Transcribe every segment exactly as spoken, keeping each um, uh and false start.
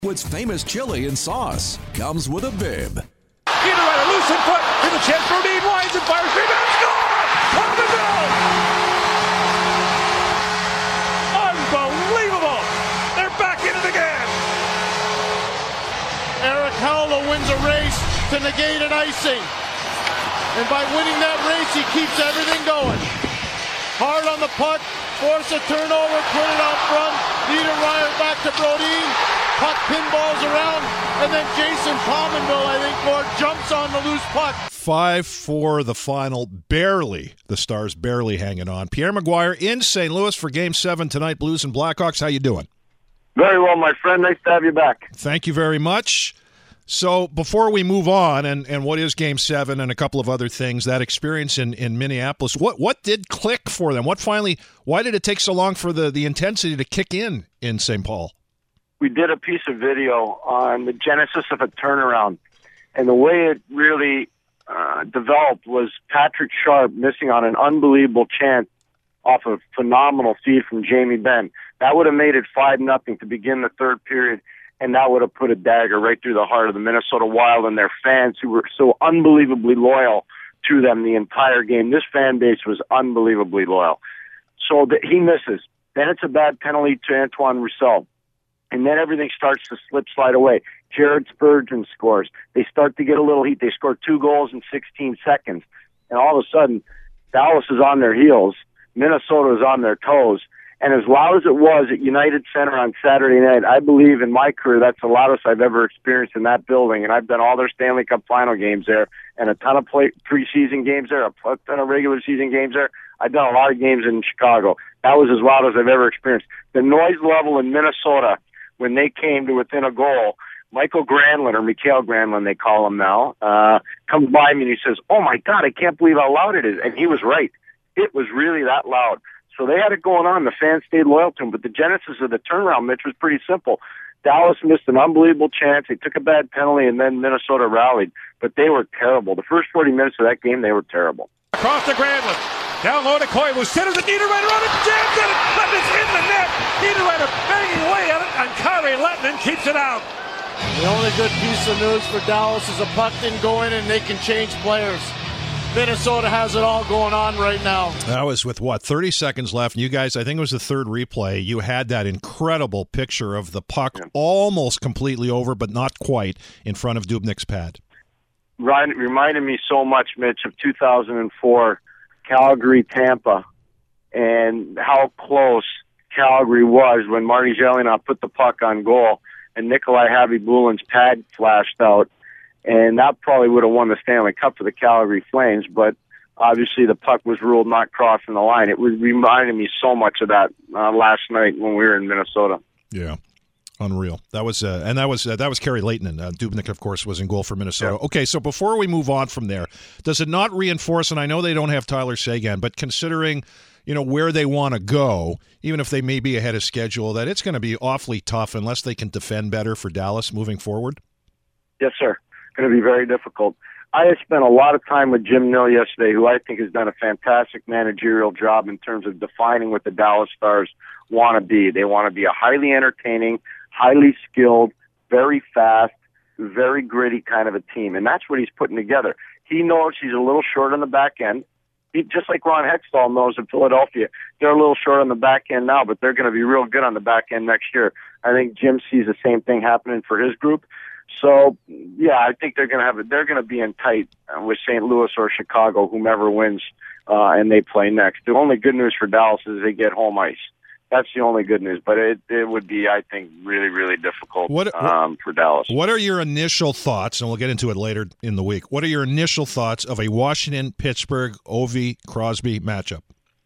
What's famous chili and sauce comes with a bib. Niederreiter, loose in foot, here's a chance for Dean Wise and fires, rebound, score! On the goal! Unbelievable! They're back in it again! Eric Howell wins a race to negate an icing. And by winning that race, he keeps everything going. Hard on the puck, force a turnover, put it out front. Niederreiter back to Brodin. Puck pinballs around, and then Jason Pominville, I think, more jumps on the loose puck. five four the final, barely. The Stars barely hanging on. Pierre McGuire in Saint Louis for Game seven tonight, Blues and Blackhawks. How you doing? Very well, my friend. Nice to have you back. Thank you very much. So before we move on, and, and what is Game seven and a couple of other things, that experience in, in Minneapolis, what what did click for them? What finally, why did it take so long for the, the intensity to kick in in Saint Paul? We did a piece of video on the genesis of a turnaround, and the way it really uh, developed was Patrick Sharp missing on an unbelievable chance off a phenomenal feed from Jamie Benn. That would have made it five nothing to begin the third period, and that would have put a dagger right through the heart of the Minnesota Wild and their fans who were so unbelievably loyal to them the entire game. This fan base was unbelievably loyal. So that he misses. Then it's a bad penalty to Antoine Roussel. And then everything starts to slip, slide away. Jared Spurgeon scores. They start to get a little heat. They score two goals in sixteen seconds. And all of a sudden, Dallas is on their heels. Minnesota is on their toes. And as loud as it was at United Center on Saturday night, I believe in my career that's the loudest I've ever experienced in that building. And I've done all their Stanley Cup final games there and a ton of play, preseason games there, a ton of regular season games there. I've done a lot of games in Chicago. That was as loud as I've ever experienced. The noise level in Minnesota when they came to within a goal, Michael Granlund, or Mikael Granlund, they call him now, uh, comes by me and he says, "Oh my God, I can't believe how loud it is." And he was right. It was really that loud. So they had it going on. The fans stayed loyal to him. But the genesis of the turnaround, Mitch, was pretty simple. Dallas missed an unbelievable chance. They took a bad penalty, and then Minnesota rallied. But they were terrible. The first forty minutes of that game, they were terrible. Across to Granlund. Down low to Koivu. Centers the Niederreiter on it. Jams it. Lettman's in the net. Niederreiter banging away at it. And Kari Lettman keeps it out. The only good piece of news for Dallas is a puck didn't go in and they can change players. Minnesota has it all going on right now. That was with, what, thirty seconds left. And you guys, I think it was the third replay, you had that incredible picture of the puck yeah. almost completely over, but not quite, in front of Dubnyk's pad. Right, it reminded me so much, Mitch, of two thousand four Calgary, Tampa, and how close Calgary was when Marty Gelinas put the puck on goal and Nikolai Habibulin's pad flashed out. And that probably would have won the Stanley Cup for the Calgary Flames, but obviously the puck was ruled not crossing the line. It was reminded me so much of that uh, last night when we were in Minnesota. Yeah, unreal. That was uh, and that was uh, that was Kerry Leighton. Uh, Dubnyk, of course, was in goal for Minnesota. Yeah. Okay, so before we move on from there, does it not reinforce? And I know they don't have Tyler Seguin, but considering you know where they want to go, even if they may be ahead of schedule, that it's going to be awfully tough unless they can defend better for Dallas moving forward. Yes, sir. Going to be very difficult. I have spent a lot of time with Jim Nill yesterday, who I think has done a fantastic managerial job in terms of defining what the Dallas Stars want to be. They want to be a highly entertaining, highly skilled, very fast, very gritty kind of a team, and that's what he's putting together. He knows he's a little short on the back end, he, just like Ron Hextall knows in Philadelphia. They're a little short on the back end now, but they're going to be real good on the back end next year. I think Jim sees the same thing happening for his group. So, yeah, I think they're going to have it. They're going to be in tight uh, with Saint Louis or Chicago, whomever wins, uh, and they play next. The only good news for Dallas is they get home ice. That's the only good news. But it, it would be, I think, really, really difficult what, um, for Dallas. What are your initial thoughts, and we'll get into it later in the week, what are your initial thoughts of a Washington-Pittsburgh Ovi Crosby matchup?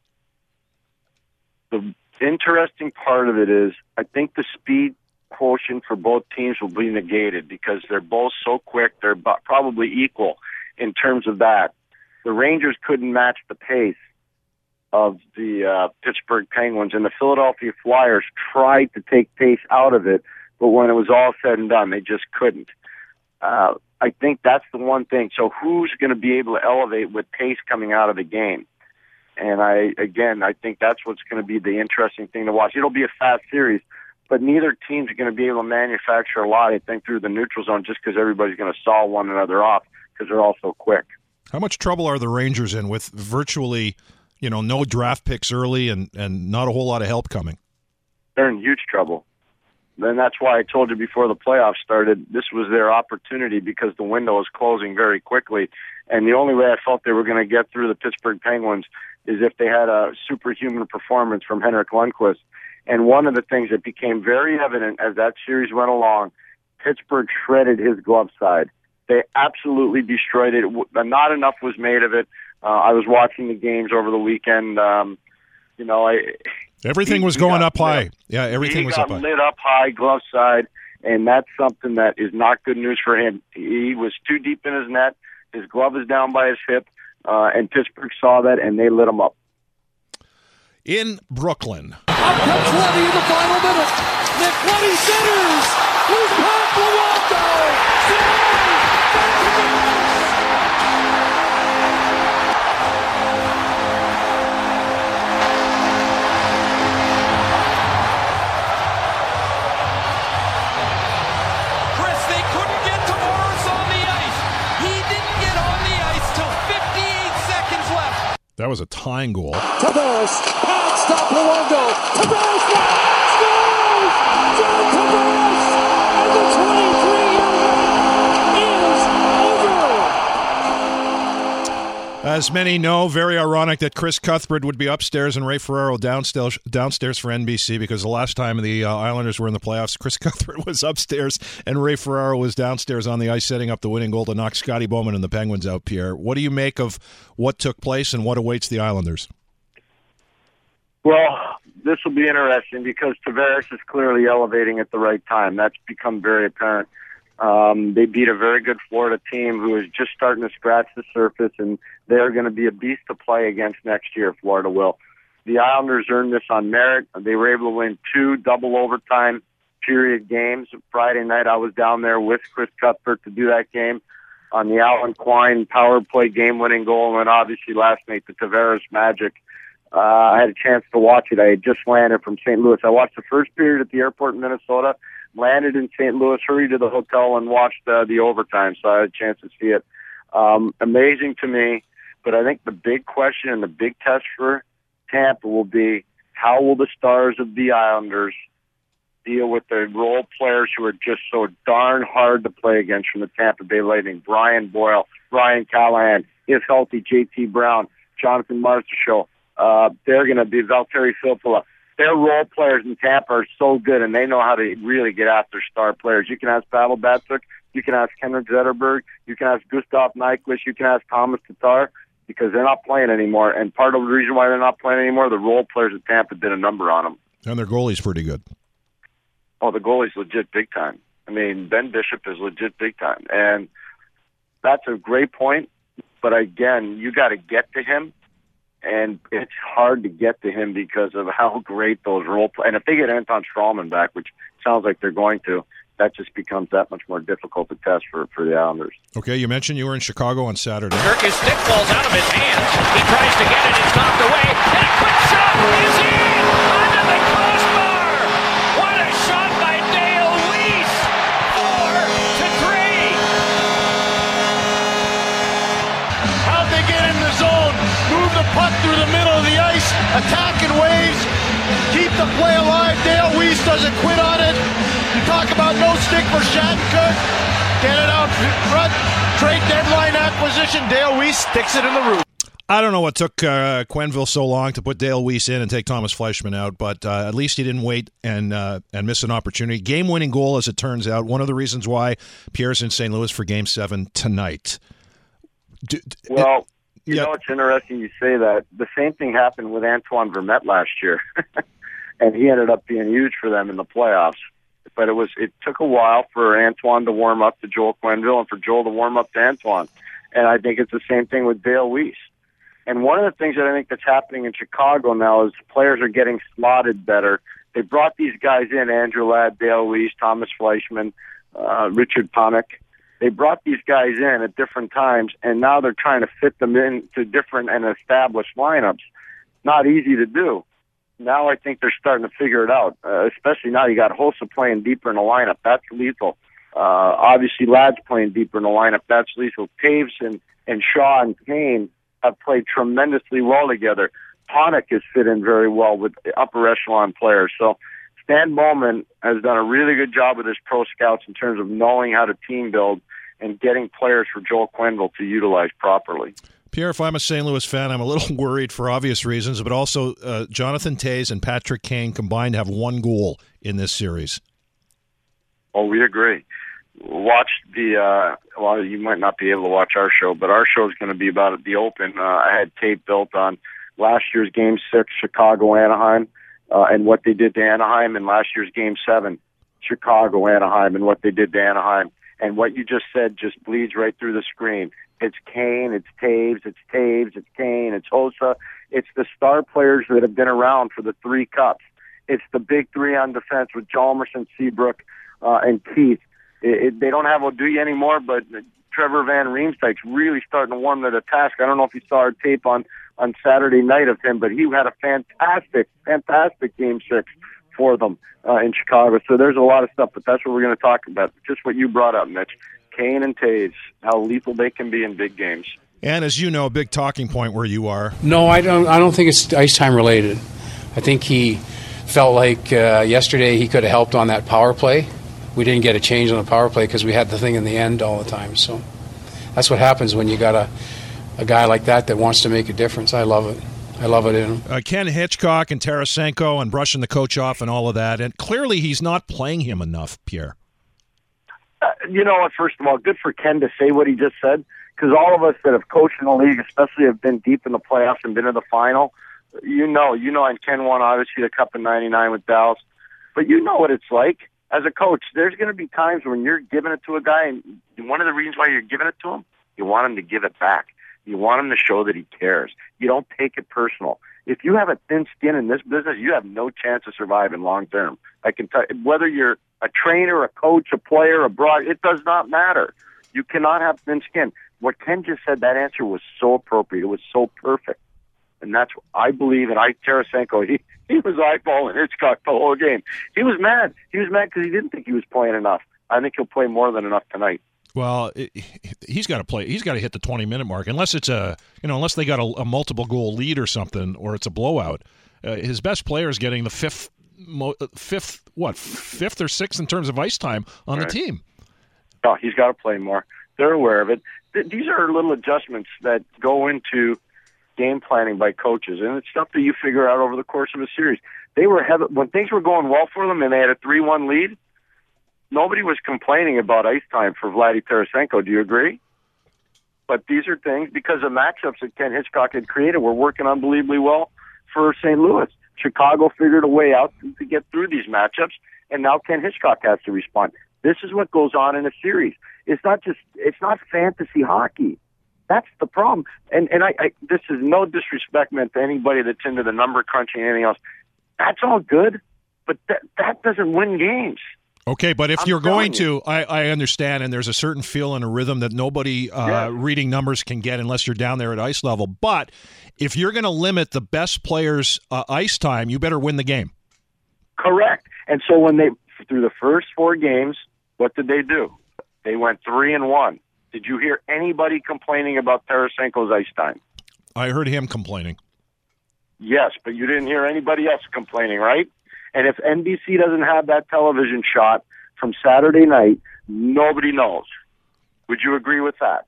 The interesting part of it is I think the speed quotient for both teams will be negated because they're both so quick. They're probably equal in terms of that. The Rangers couldn't match the pace of the uh, Pittsburgh Penguins, and the Philadelphia Flyers tried to take pace out of it, but when it was all said and done, they just couldn't. Uh, I think that's the one thing. So who's going to be able to elevate with pace coming out of the game? And I, again, I think that's what's going to be the interesting thing to watch. It'll be a fast series, but neither team's going to be able to manufacture a lot, I think, through the neutral zone just because everybody's going to saw one another off because they're all so quick. How much trouble are the Rangers in with virtually, you know, no draft picks early and, and not a whole lot of help coming? They're in huge trouble. And that's why I told you before the playoffs started, this was their opportunity because the window was closing very quickly. And the only way I felt they were going to get through the Pittsburgh Penguins is if they had a superhuman performance from Henrik Lundqvist. And one of the things that became very evident as that series went along, Pittsburgh shredded his glove side. They absolutely destroyed it. Not enough was made of it. Uh, I was watching the games over the weekend. Um, you know, I... Everything he, was going up high. Lit. Yeah, everything he was got up high. lit up high, glove side, and that's something that is not good news for him. He was too deep in his net. His glove is down by his hip, uh, and Pittsburgh saw that, and they lit him up. In Brooklyn. Up comes Levy in the final minute. Nick Levy centers. Who's back? Luongo. Chris, they couldn't get to Morris on the ice. He didn't get on the ice till fifty-eight seconds left. That was a tying goal. Tavares. Pad stop Luongo. Tavares scores! John Tavares! And the twenty-three-year run is over! As many know, very ironic that Chris Cuthbert would be upstairs and Ray Ferraro downstairs downstairs for N B C because the last time the uh, Islanders were in the playoffs, Chris Cuthbert was upstairs and Ray Ferraro was downstairs on the ice setting up the winning goal to knock Scotty Bowman and the Penguins out, Pierre. What do you make of what took place and what awaits the Islanders? Well, this will be interesting because Tavares is clearly elevating at the right time. That's become very apparent. Um, they beat a very good Florida team who is just starting to scratch the surface, and they're going to be a beast to play against next year, Florida will. The Islanders earned this on merit. They were able to win two double overtime period games. Friday night I was down there with Chris Cuthbert to do that game on the Alan Quine power play game-winning goal, and then obviously last night the Tavares magic. Uh, I had a chance to watch it. I had just landed from Saint Louis. I watched the first period at the airport in Minnesota, landed in Saint Louis, hurried to the hotel, and watched uh, the overtime, so I had a chance to see it. Um, amazing to me, but I think the big question and the big test for Tampa will be how will the stars of the Islanders deal with the role players who are just so darn hard to play against from the Tampa Bay Lightning. Brian Boyle, Ryan Callahan, if healthy, J T Brown, Jonathan Marchessault. Uh, they're going to be Valtteri Filppula. Their role players in Tampa are so good, and they know how to really get after star players. You can ask Pavel Datsyuk, you can ask Henrik Zetterberg, you can ask Gustav Nyquist, you can ask Thomas Tatar, because they're not playing anymore. And part of the reason why they're not playing anymore, the role players at Tampa did a number on them. And their goalie's pretty good. Oh, the goalie's legit big time. I mean, Ben Bishop is legit big time. And that's a great point. But again, you got to get to him. And it's hard to get to him because of how great those role play. And if they get Anton Stralman back, which sounds like they're going to, that just becomes that much more difficult to test for, for the Islanders. Okay, you mentioned you were in Chicago on Saturday. Kirk's stick falls out of his hands. He tries to get it. It's knocked away. And a quick shot is in under the crossbar. What a shot by Dale Weiss. Four to three. How'd they get in the zone? Move the puck through the middle of the ice, attacking waves, keep the play alive. Dale Weiss doesn't quit on it. You talk about no stick for Shattenkirk. Get it out front. Trade deadline acquisition. Dale Weiss sticks it in the roof. I don't know what took uh, Quenneville so long to put Dale Weiss in and take Thomas Fleischmann out, but uh, at least he didn't wait and uh, and miss an opportunity. Game-winning goal, as it turns out. One of the reasons why Pierre's in Saint Louis for Game seven tonight. D- d- Well, you yeah. know, it's interesting you say that. The same thing happened with Antoine Vermette last year, and he ended up being huge for them in the playoffs. But it was it took a while for Antoine to warm up to Joel Quenneville and for Joel to warm up to Antoine. And I think it's the same thing with Dale Weiss. And one of the things that I think that's happening in Chicago now is players are getting slotted better. They brought these guys in, Andrew Ladd, Dale Weiss, Thomas Fleischmann, uh, Richard Panik. They brought these guys in at different times, and now they're trying to fit them into different and established lineups. Not easy to do. now I think they're starting to figure it out, uh, especially now you got Hossa playing deeper in the lineup. That's lethal. Uh, obviously, Ladd's playing deeper in the lineup. That's lethal. Taves and, and Shaw and Kane have played tremendously well together. Panik has fit in very well with the upper echelon players. So Stan Bowman has done a really good job with his pro scouts in terms of knowing how to team build and getting players for Joel Quenneville to utilize properly. Pierre, if I'm a Saint Louis fan, I'm a little worried for obvious reasons, but also uh, Jonathan Toews and Patrick Kane combined have one goal in this series. Oh, we agree. Watch the, uh, well, you might not be able to watch our show, but our show is going to be about the Open. Uh, I had tape built on last year's Game six, Chicago-Anaheim, uh, and what they did to Anaheim, and last year's Game seven, Chicago-Anaheim, and what they did to Anaheim. And what you just said just bleeds right through the screen. It's Kane, it's Taves, it's Taves, it's Kane, it's Hossa. It's the star players that have been around for the three cups. It's the big three on defense with Chalmerson, Seabrook, uh, and Keith. It, it, they don't have Oduya anymore, but Trevor Van Riemsdyk's really starting to warm to the task. I don't know if you saw our tape on, on Saturday night of him, but he had a fantastic, fantastic Game six for them uh, in Chicago. So there's a lot of stuff, but that's what we're going to talk about. Just what you brought up, Mitch. Kane and Taves, how lethal they can be in big games. And as you know, a big talking point where you are. No, I don't. I don't think it's ice time related. I think he felt like uh, yesterday he could have helped on that power play. We didn't get a change on the power play because we had the thing in the end all the time. So that's what happens when you got a a guy like that that wants to make a difference. I love it. I love it in him. Uh, Ken Hitchcock and Tarasenko and brushing the coach off and all of that. And clearly he's not playing him enough, Pierre. Uh, you know what, first of all, good for Ken to say what he just said, because all of us that have coached in the league, especially have been deep in the playoffs and been in the final, you know, you know, and Ken won, obviously, the Cup in ninety-nine with Dallas, but you know what it's like. As a coach, there's going to be times when you're giving it to a guy, and one of the reasons why you're giving it to him, you want him to give it back. You want him to show that he cares. You don't take it personal. If you have a thin skin in this business, you have no chance of surviving long term. I can tell you, whether you're a trainer, a coach, a player, a broad, it does not matter. You cannot have thin skin. What Ken just said, that answer was so appropriate. It was so perfect. And that's what I believe. And I, Tarasenko, he, he was eyeballing Hitchcock the whole game. He was mad. He was mad because he didn't think he was playing enough. I think he'll play more than enough tonight. Well, it, he's got to play. He's got to hit the twenty-minute mark, unless it's a you know, unless they got a, a multiple goal lead or something, or it's a blowout. Uh, his best player is getting the fifth, mo- fifth, what, fifth or sixth in terms of ice time on right. the team. Oh, he's got to play more. They're aware of it. Th- these are little adjustments that go into game planning by coaches, and it's stuff that you figure out over the course of a series. They were heavy, when things were going well for them, and they had a three one lead. Nobody was complaining about ice time for Vladdy Tarasenko. Do you agree? But these are things, because the matchups that Ken Hitchcock had created were working unbelievably well for Saint Louis. Chicago figured a way out to get through these matchups, and now Ken Hitchcock has to respond. This is what goes on in a series. It's not just, it's not fantasy hockey. That's the problem. And and I, I this is no disrespect meant to anybody that's into the number crunching and anything else. That's all good, but that that doesn't win games. Okay, but if I'm you're going you. to, I, I understand, and there's a certain feel and a rhythm that nobody uh, yeah. reading numbers can get unless you're down there at ice level. But if you're going to limit the best players' uh, ice time, you better win the game. Correct. And so when they, through the first four games, what did they do? They went three and one. Did you hear anybody complaining about Tarasenko's ice time? I heard him complaining. Yes, but you didn't hear anybody else complaining, right? And if N B C doesn't have that television shot from Saturday night, nobody knows. Would you agree with that?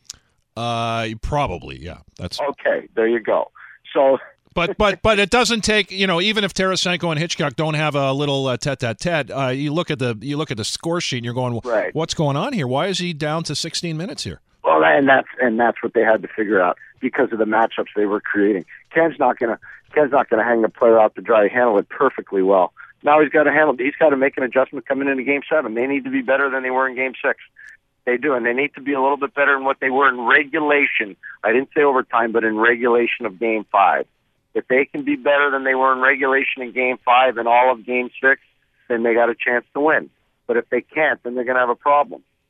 Uh, probably, yeah. That's okay. There you go. So, but but but it doesn't take, you know, even if Tarasenko and Hitchcock don't have a little uh, tete-a-tete, uh, you look at the you look at the score sheet and you're going, right. What's going on here? Why is he down to sixteen minutes here? Well, and that's and that's what they had to figure out because of the matchups they were creating. Ken's not gonna Ken's not gonna hang the player out to dry. Handle it perfectly well. Now he's got to handle. He's got to make an adjustment coming into Game Seven. They need to be better than they were in Game Six. They do, and they need to be a little bit better than what they were in regulation. I didn't say overtime, but in regulation of Game Five. If they can be better than they were in regulation in Game Five and all of Game Six, then they got a chance to win. But if they can't, then they're going to have a problem.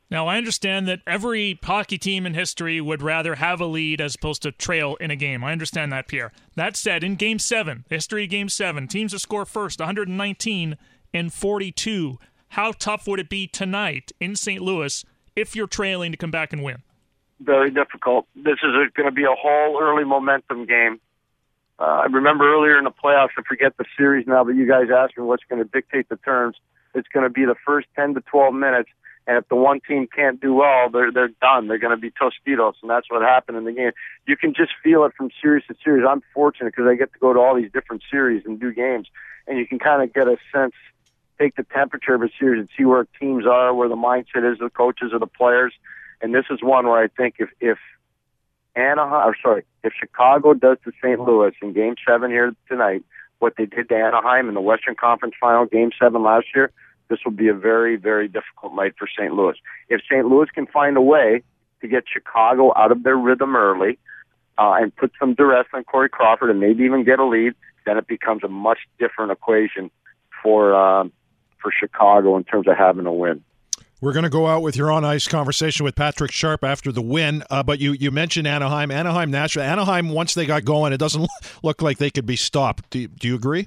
Now, I understand that every hockey team in history would rather have a lead as opposed to trail in a game. I understand that, Pierre. That said, in Game seven, the history of Game seven, teams that score first, one nineteen and forty-two. How tough would it be tonight in Saint Louis if you're trailing to come back and win? Very difficult. This is going to be a whole early momentum game. Uh, I remember earlier in the playoffs, I forget the series now, but you guys asked me what's going to dictate the terms. It's going to be the first ten to twelve minutes. And if the one team can't do well, they're they're done. They're going to be Tostitos, and that's what happened in the game. You can just feel it from series to series. I'm fortunate because I get to go to all these different series and do games, and you can kind of get a sense, take the temperature of a series and see where teams are, where the mindset is, the coaches or the players. And this is one where I think if if Anaheim, or sorry, if Chicago does to Saint Louis in Game Seven here tonight, what they did to Anaheim in the Western Conference Final, Game Seven last year, this will be a very, very difficult night for Saint Louis. If Saint Louis can find a way to get Chicago out of their rhythm early uh, and put some duress on Corey Crawford and maybe even get a lead, then it becomes a much different equation for um, for Chicago in terms of having a win. We're going to go out with your on-ice conversation with Patrick Sharp after the win, uh, but you, you mentioned Anaheim. Anaheim, Nashville. Anaheim, once they got going, it doesn't look like they could be stopped. Do you, do you agree?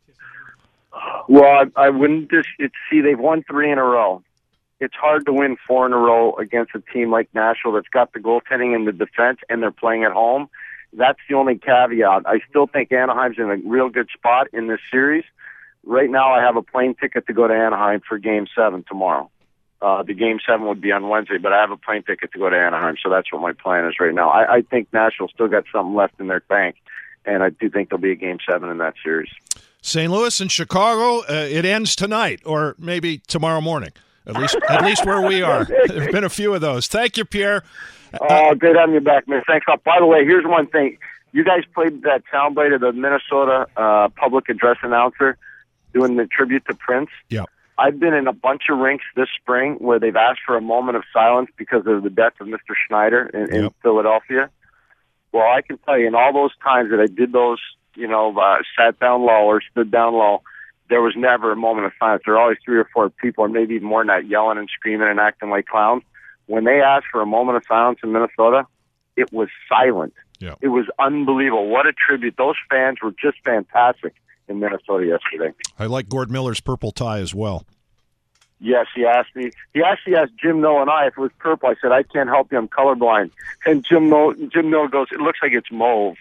Well, I, I wouldn't just it's, see. They've won three in a row. It's hard to win four in a row against a team like Nashville that's got the goaltending and the defense, and they're playing at home. That's the only caveat. I still think Anaheim's in a real good spot in this series. Right now, I have a plane ticket to go to Anaheim for Game Seven tomorrow. Uh, the Game Seven would be on Wednesday, but I have a plane ticket to go to Anaheim, so that's what my plan is right now. I, I think Nashville still got something left in their bank, and I do think there'll be a Game Seven in that series. Saint Louis and Chicago, uh, it ends tonight or maybe tomorrow morning, at least at least where we are. There have been a few of those. Thank you, Pierre. Oh, uh, good having you back, man. Thanks. By the way, here's one thing. You guys played that soundbite of the Minnesota uh, public address announcer doing the tribute to Prince. Yeah. I've been in a bunch of rinks this spring where they've asked for a moment of silence because of the death of Mister Schneider in, in yep. Philadelphia. Well, I can tell you, in all those times that I did those, you know, uh, sat down low or stood down low, there was never a moment of silence. There were always three or four people, or maybe even more than that, yelling and screaming and acting like clowns. When they asked for a moment of silence in Minnesota, it was silent. Yeah. It was unbelievable. What a tribute. Those fans were just fantastic in Minnesota yesterday. I like Gord Miller's purple tie as well. Yes, he asked me. He actually asked Jim Mill and I if it was purple. I said, I can't help you. I'm colorblind. And Jim Mill, Jim Mill goes, it looks like it's mauve.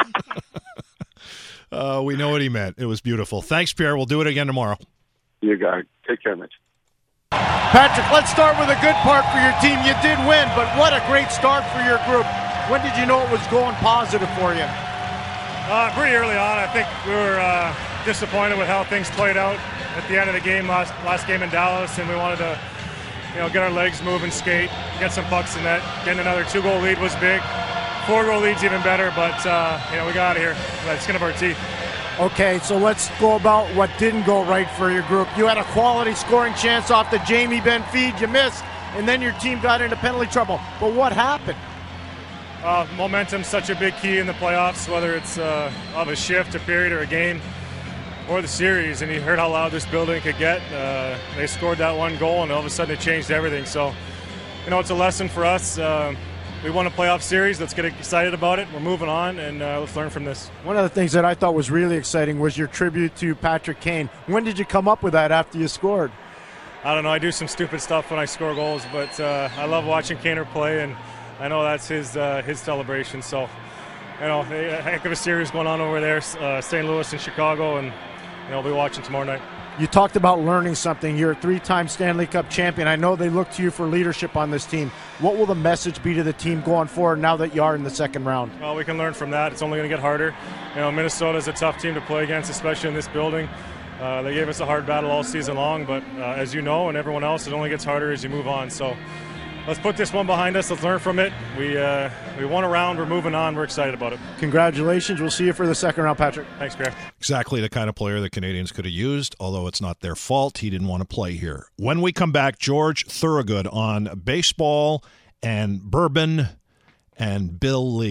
Uh, we know what he meant. It was beautiful. Thanks, Pierre. We'll do it again tomorrow. You got it. Take care, Mitch. Patrick, let's start with a good part for your team. You did win, but what a great start for your group. When did you know it was going positive for you? Uh, pretty early on. I think we were uh, disappointed with how things played out at the end of the game, last, last game in Dallas, and we wanted to you know, get our legs moving, skate, get some pucks in net. Getting another two-goal lead was big. Four-goal lead's even better, but uh, you know we got out of here. By the skin of our teeth. Okay, so let's go about what didn't go right for your group. You had a quality scoring chance off the Jamie Benn feed, you missed, and then your team got into penalty trouble. But what happened? Uh, momentum's such a big key in the playoffs, whether it's uh, of a shift, a period, or a game, or the series. And you heard how loud this building could get. Uh, they scored that one goal, and all of a sudden it changed everything. So, you know, it's a lesson for us. Uh, We won a playoff series. Let's get excited about it. We're moving on, and uh, let's learn from this. One of the things that I thought was really exciting was your tribute to Patrick Kane. When did you come up with that after you scored? I don't know. I do some stupid stuff when I score goals, but uh, I love watching Kaner play, and I know that's his uh, his celebration. So, you know, a heck of a series going on over there, uh, Saint Louis and Chicago, and you know, I'll be watching tomorrow night. You talked about learning something. You're a three-time Stanley Cup champion. I know they look to you for leadership on this team. What will the message be to the team going forward now that you are in the second round? Well, we can learn from that. It's only going to get harder. You know, Minnesota's a tough team to play against, especially in this building. Uh, they gave us a hard battle all season long, but uh, as you know, and everyone else, it only gets harder as you move on. So let's put this one behind us. Let's learn from it. We uh, we won a round. We're moving on. We're excited about it. Congratulations. We'll see you for the second round, Patrick. Thanks, Pierre. Exactly the kind of player the Canadians could have used, although it's not their fault. He didn't want to play here. When we come back, George Thorogood on baseball and bourbon and Bill Lee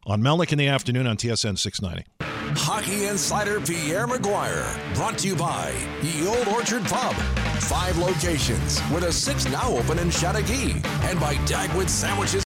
on Melnick in the afternoon on T S N six ninety. Hockey Insider Pierre McGuire, brought to you by Ye Old Orchard Pub. Five locations, with a sixth now open in Chateauguay, and by Dagwood Sandwiches.